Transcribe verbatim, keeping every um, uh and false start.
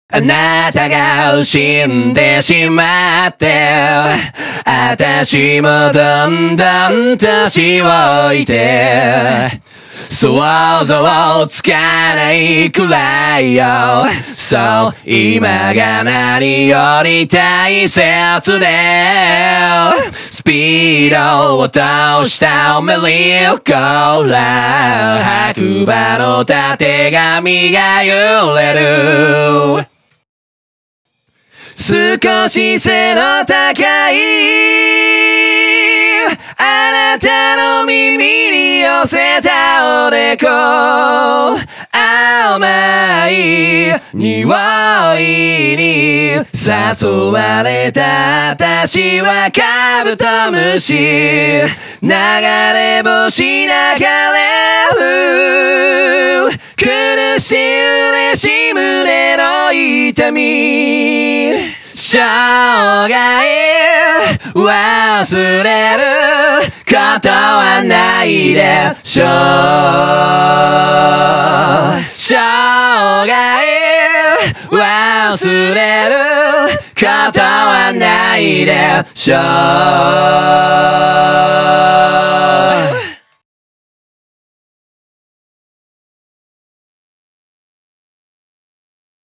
あなたが死んでしまって、あたしもどんどん年老いて、想像つかないくらいよ。そう、今が何より大切で、スピードを通したメリーコーラー、白馬のたてがみが揺れる。少し背の高いあなたの耳に寄せたおでこ、甘い匂いに誘われた私はカブトムシ、流れ星流れる苦しい嬉しい胸の痛み、生涯忘れることはないでしょう。生涯忘れることはないでしょう。